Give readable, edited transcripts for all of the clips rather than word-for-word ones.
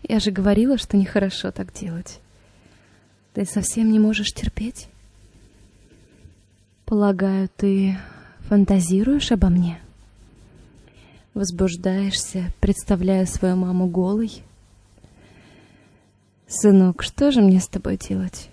Я же говорила, что нехорошо так делать. Ты совсем не можешь терпеть? Полагаю, ты фантазируешь обо мне? Возбуждаешься, представляя свою маму голой? Сынок, что же мне с тобой делать?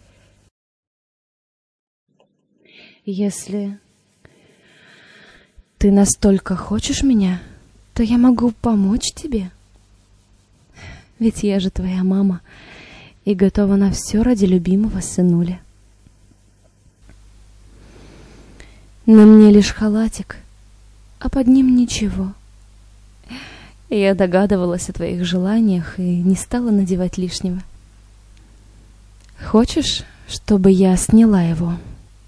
Если ты настолько хочешь меня, то я могу помочь тебе. Ведь я же твоя мама и готова на все ради любимого сынуля. На мне лишь халатик, а под ним ничего. Я догадывалась о твоих желаниях и не стала надевать лишнего. Хочешь, чтобы я сняла его?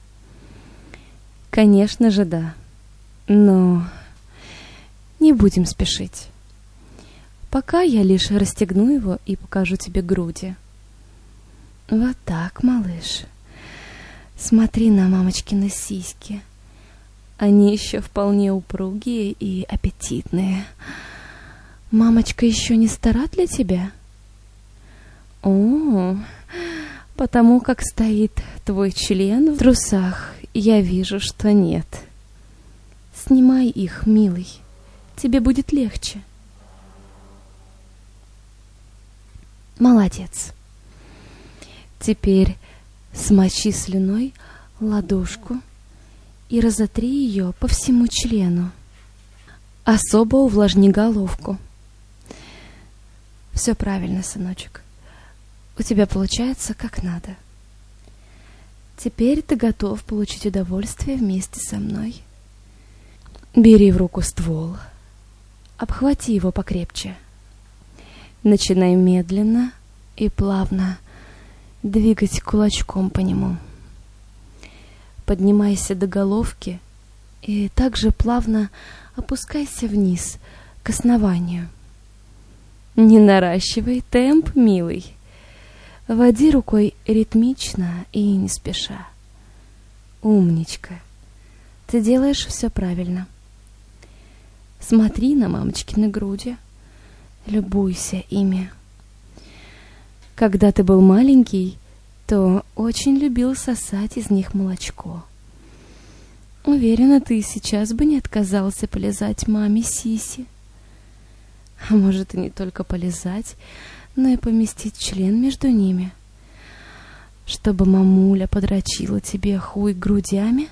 Конечно же, да. Но не будем спешить. Пока я лишь расстегну его и покажу тебе груди. Вот так, малыш. Смотри на мамочкины сиськи. Они еще вполне упругие и аппетитные. Мамочка еще не стара для тебя? О, потому как стоит твой член в трусах, я вижу, что нет. Снимай их, милый. Тебе будет легче. Молодец. Теперь смочи слюной ладошку и разотри ее по всему члену. Особо увлажни головку. Все правильно, сыночек. У тебя получается как надо. Теперь ты готов получить удовольствие вместе со мной. Бери в руку ствол. Обхвати его покрепче. Начинай медленно и плавно двигать кулачком по нему. Поднимайся до головки и также плавно опускайся вниз, к основанию. Не наращивай темп, милый. Води рукой ритмично и не спеша. Умничка. Ты делаешь все правильно. Смотри на мамочкины груди. Любуйся ими. Когда ты был маленький, то очень любил сосать из них молочко. Уверена, ты сейчас бы не отказался полизать маме сиси. А может, и не только полизать, но и поместить член между ними, чтобы мамуля подрочила тебе хуй грудями?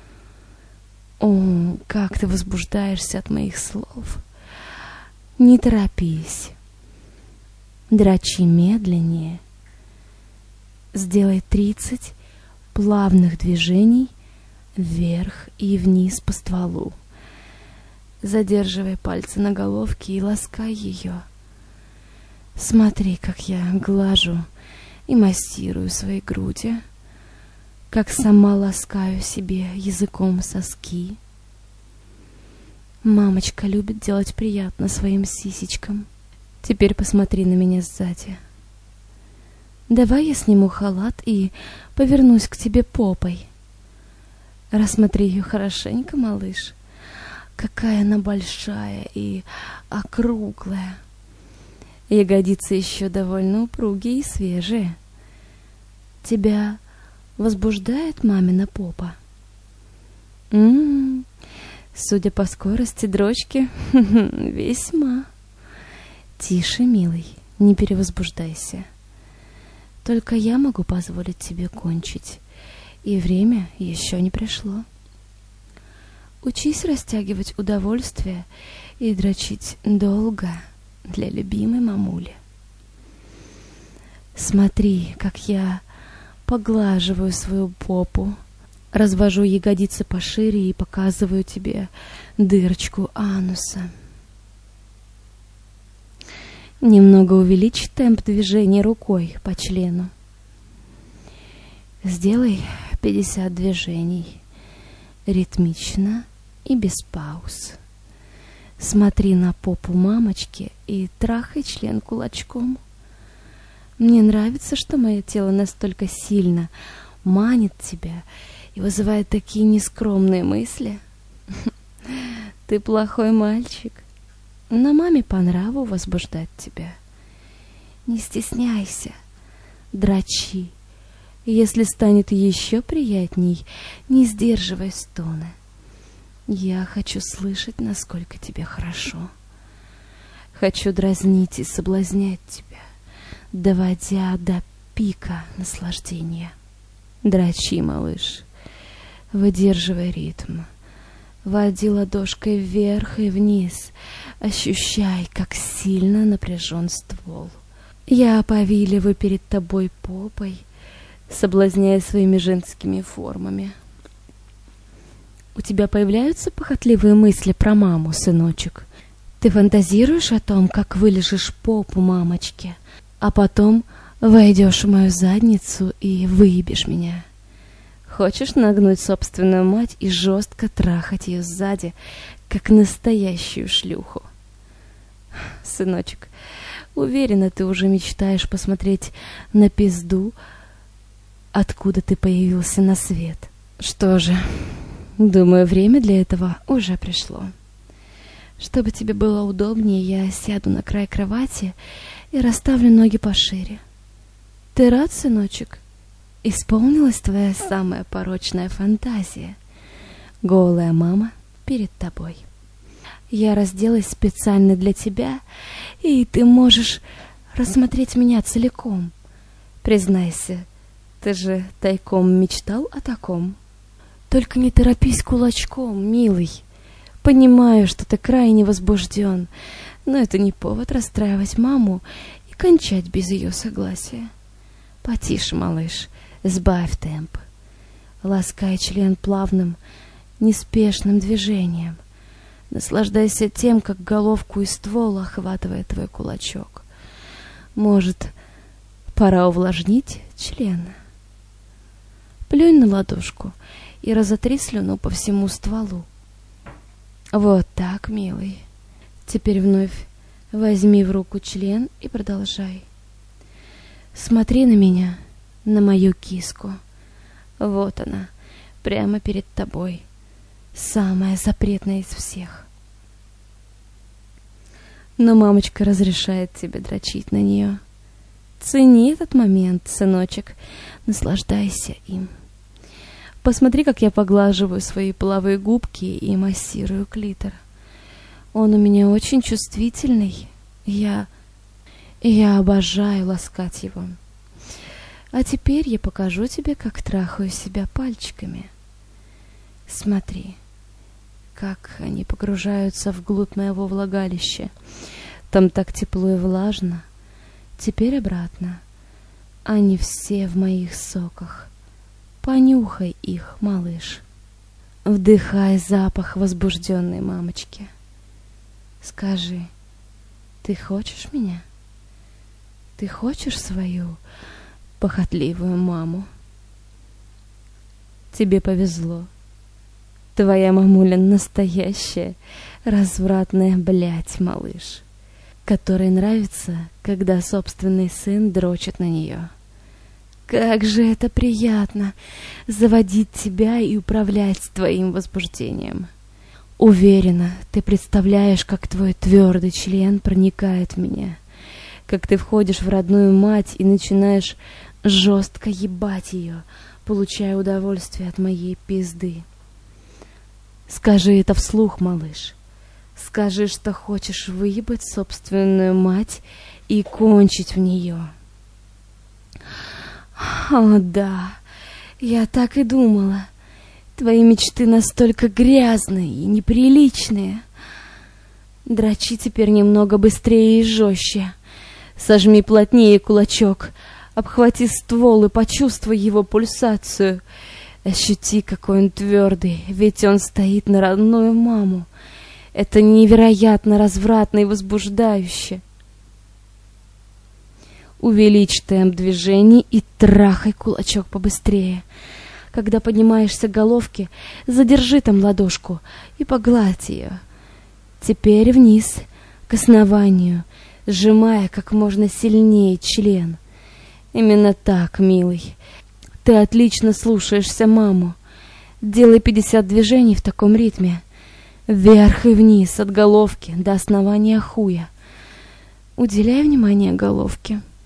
О, как ты возбуждаешься от моих слов! Не торопись. Дрочи медленнее. Сделай 30 плавных движений вверх и вниз по стволу. Задерживай пальцы на головке и ласкай ее. Смотри, как я глажу и массирую свои груди, как сама ласкаю себе языком соски. Мамочка любит делать приятно своим сисечкам. Теперь посмотри на меня сзади. Давай я сниму халат и повернусь к тебе попой. Рассмотри ее хорошенько, малыш. Какая она большая и округлая. Ягодицы еще довольно упругие и свежие. Тебя возбуждает мамина попа? Судя по скорости дрочки, весьма. Тише, милый, не перевозбуждайся. Только я могу позволить тебе кончить, и время еще не пришло. Учись растягивать удовольствие и дрочить долго для любимой мамули. Смотри, как я поглаживаю свою попу, развожу ягодицы пошире и показываю тебе дырочку ануса. Немного увеличь темп движения рукой по члену. Сделай 50 движений, ритмично и без пауз. Смотри на попу мамочки и трахай член кулачком. Мне нравится, что мое тело настолько сильно манит тебя и вызывает такие нескромные мысли. Ты плохой мальчик, но маме по нраву возбуждать тебя. Не стесняйся, дрочи. Если станет еще приятней, не сдерживай стоны. Я хочу слышать, насколько тебе хорошо. Хочу дразнить и соблазнять тебя, доводя до пика наслаждения. Дрочи, малыш, выдерживай ритм. Води ладошкой вверх и вниз, ощущай, как сильно напряжен ствол. Я повиливаю перед тобой попой, соблазняя своими женскими формами. У тебя появляются похотливые мысли про маму, сыночек? Ты фантазируешь о том, как вылежишь попу мамочке, а потом войдешь в мою задницу и выебешь меня? Хочешь нагнуть собственную мать и жестко трахать ее сзади, как настоящую шлюху? Сыночек, уверена, ты уже мечтаешь посмотреть на пизду, откуда ты появился на свет. Что же, думаю, время для этого уже пришло. Чтобы тебе было удобнее, я сяду на край кровати и расставлю ноги пошире. Ты рад, сыночек? Исполнилась твоя самая порочная фантазия. Голая мама перед тобой. Я разделась специально для тебя, и ты можешь рассмотреть меня целиком. Признайся, ты же тайком мечтал о таком? Только не торопись кулачком, милый. Понимаю, что ты крайне возбужден, но это не повод расстраивать маму и кончать без ее согласия. Потише, малыш, сбавь темп. Ласкай член плавным, неспешным движением. Наслаждайся тем, как головку и ствол охватывает твой кулачок. Может, пора увлажнить член? Плюнь на ладошку и разотри слюну по всему стволу. Вот так, милый. Теперь вновь возьми в руку член и продолжай. Смотри на меня, на мою киску. Вот она, прямо перед тобой. Самая запретная из всех. Но мамочка разрешает тебе дрочить на нее. Цени этот момент, сыночек. Наслаждайся им. Посмотри, как я поглаживаю свои половые губки и массирую клитор. Он у меня очень чувствительный. Я обожаю ласкать его. А теперь я покажу тебе, как трахаю себя пальчиками. Смотри, как они погружаются вглубь моего влагалища. Там так тепло и влажно. Теперь обратно. Они все в моих соках. Понюхай их, малыш. Вдыхай запах возбужденной мамочки. Скажи, ты хочешь меня? Ты хочешь свою похотливую маму? Тебе повезло. Твоя мамуля настоящая развратная блядь, малыш, которой нравится, когда собственный сын дрочит на нее. Как же это приятно заводить тебя и управлять твоим возбуждением. Уверена, ты представляешь, как твой твердый член проникает в меня, как ты входишь в родную мать и начинаешь жестко ебать ее, получая удовольствие от моей пизды. Скажи это вслух, малыш. Скажи, что хочешь выебать собственную мать и кончить в нее. О, да, я так и думала. Твои мечты настолько грязные и неприличные. Дрочи теперь немного быстрее и жестче. Сожми плотнее кулачок, обхвати ствол и почувствуй его пульсацию. Ощути, какой он твердый, ведь он стоит на родную маму. Это невероятно развратно и возбуждающе. Увеличь темп движений и трахай кулачок побыстрее. Когда поднимаешься к головке, задержи там ладошку и погладь ее. Теперь вниз, к основанию, сжимая как можно сильнее член. Именно так, милый. Ты отлично слушаешься маму. Делай 50 движений в таком ритме. Вверх и вниз, от головки до основания хуя. Уделяй внимание головке.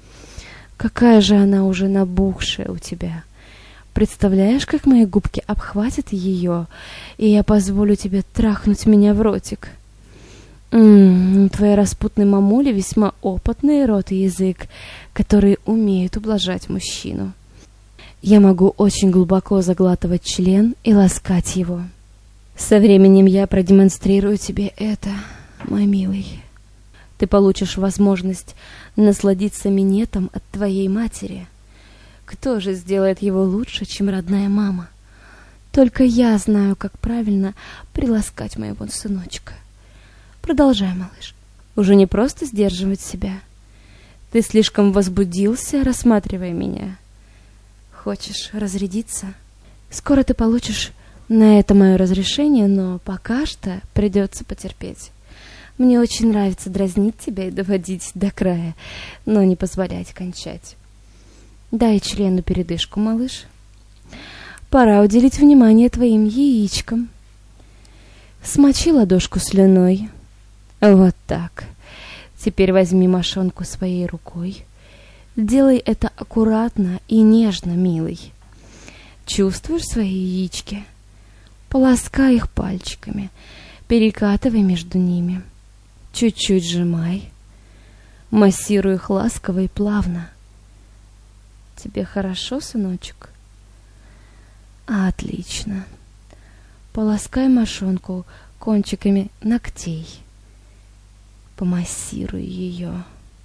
Какая же она уже набухшая у тебя. Представляешь, как мои губки обхватят ее, и я позволю тебе трахнуть меня в ротик. Твои распутные мамули весьма опытный рот и язык, которые умеют ублажать мужчину. Я могу очень глубоко заглатывать член и ласкать его. Со временем я продемонстрирую тебе это, мой милый. Ты получишь возможность насладиться минетом от твоей матери. Кто же сделает его лучше, чем родная мама? Только я знаю, как правильно приласкать моего сыночка. Продолжай, малыш. Уже не просто сдерживать себя. Ты слишком возбудился, рассматривая меня. Хочешь разрядиться? Скоро ты получишь на это мое разрешение, но пока что придется потерпеть. Мне очень нравится дразнить тебя и доводить до края, но не позволять кончать. Дай члену передышку, малыш. Пора уделить внимание твоим яичкам. Смочи ладошку слюной. Вот так. Теперь возьми мошонку своей рукой. Делай это аккуратно и нежно, милый. Чувствуешь свои яички? Полоскай их пальчиками, перекатывай между ними. Чуть-чуть сжимай. Массируй их ласково и плавно. Тебе хорошо, сыночек? Отлично. Полоскай мошонку кончиками ногтей. Помассируй ее.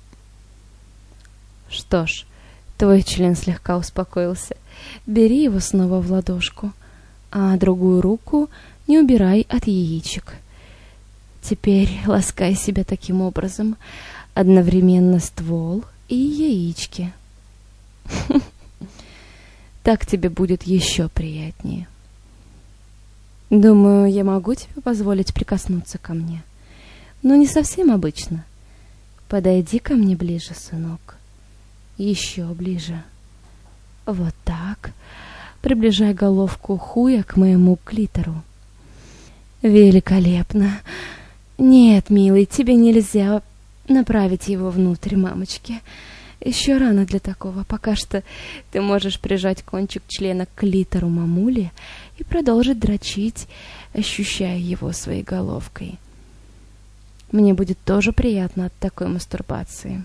Что ж, твой член слегка успокоился. Бери его снова в ладошку, а другую руку не убирай от яичек. Теперь ласкай себя таким образом, одновременно ствол и яички. Так тебе будет еще приятнее. Думаю, я могу тебе позволить прикоснуться ко мне, но не совсем обычно. Подойди ко мне ближе, сынок. Еще ближе. Вот так. Приближай головку хуя к моему клитору. Великолепно. Нет, милый, тебе нельзя направить его внутрь мамочки. Еще рано для такого. Пока что ты можешь прижать кончик члена к клитору мамули и продолжить дрочить, ощущая его своей головкой. Мне будет тоже приятно от такой мастурбации.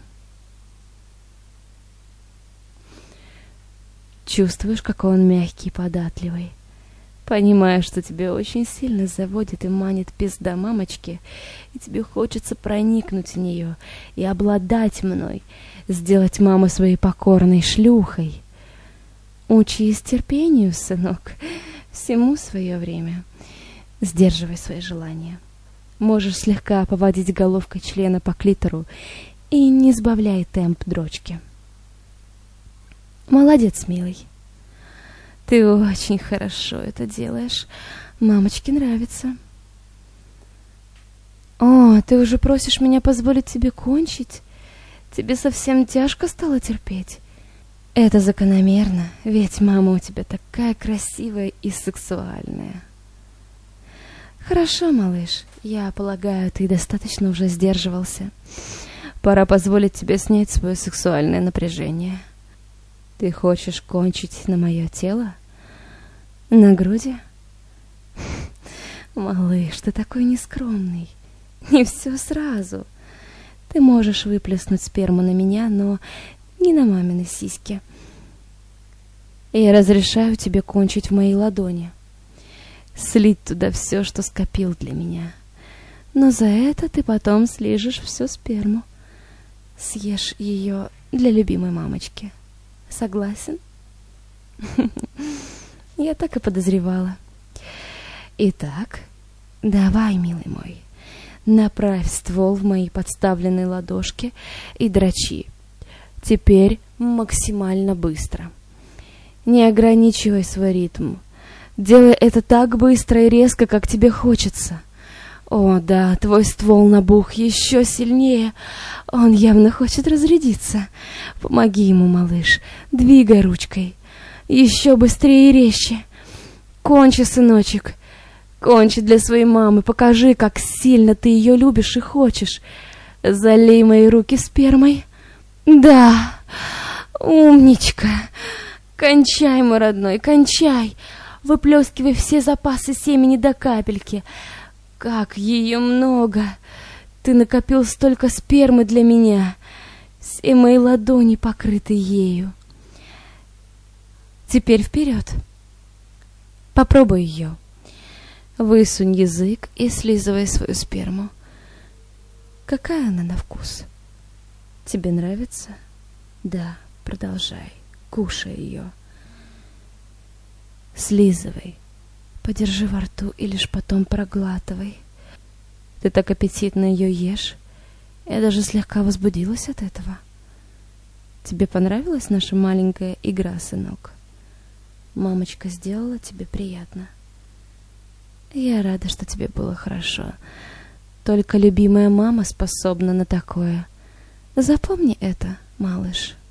Чувствуешь, какой он мягкий и податливый? Понимаю, что тебя очень сильно заводит и манит пизда мамочки, и тебе хочется проникнуть в нее и обладать мной, сделать маму своей покорной шлюхой. Учись терпению, сынок, всему свое время. Сдерживай свои желания. Можешь слегка поводить головкой члена по клитору и не сбавляй темп дрочки. Молодец, милый. Ты очень хорошо это делаешь. Мамочке нравится. О, ты уже просишь меня позволить тебе кончить? Тебе совсем тяжко стало терпеть? Это закономерно, ведь мама у тебя такая красивая и сексуальная. Хорошо, малыш, я полагаю, ты достаточно уже сдерживался. Пора позволить тебе снять свое сексуальное напряжение. Ты хочешь кончить на мое тело? На груди? Малыш, ты такой нескромный. Не все сразу. Ты можешь выплеснуть сперму на меня, но не на мамины сиськи. Я разрешаю тебе кончить в моей ладони. Слить туда все, что скопил для меня. Но за это ты потом слижешь всю сперму. Съешь ее для любимой мамочки. Согласен? Я так и подозревала. Итак, давай, милый мой, направь ствол в мои подставленные ладошки и дрочи. Теперь максимально быстро. Не ограничивай свой ритм. Делай это так быстро и резко, как тебе хочется. О, да, твой ствол набух еще сильнее. Он явно хочет разрядиться. Помоги ему, малыш. Двигай ручкой. Еще быстрее и резче. Кончи, сыночек. Кончи для своей мамы. Покажи, как сильно ты ее любишь и хочешь. Залей мои руки спермой. Да. Умничка! Кончай, мой родной, кончай! Выплескивай все запасы семени до капельки. Как ее много! Ты накопил столько спермы для меня. Все мои ладони покрыты ею. Теперь вперед. Попробуй ее. Высунь язык и слизывай свою сперму. Какая она на вкус? Тебе нравится? Да, продолжай. Кушай ее. Слизывай. Подержи во рту и лишь потом проглатывай. Ты так аппетитно ее ешь. Я даже слегка возбудилась от этого. Тебе понравилась наша маленькая игра, сынок? Мамочка сделала тебе приятно. Я рада, что тебе было хорошо. Только любимая мама способна на такое. Запомни это, малыш.